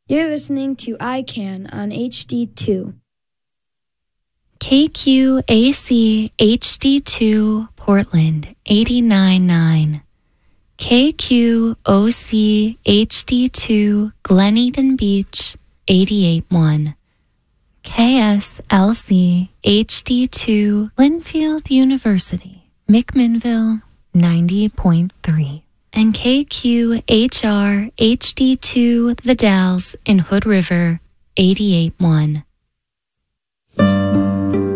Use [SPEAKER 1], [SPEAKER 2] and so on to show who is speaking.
[SPEAKER 1] You're listening to iCan on HD2.
[SPEAKER 2] KQAC HD2 Portland 89.9. KQOC HD2 Glen Eden Beach 88.1. KSLC HD2 Linfield University McMinnville 90.3. And KQHR HD2 The Dalles in Hood River 88.1.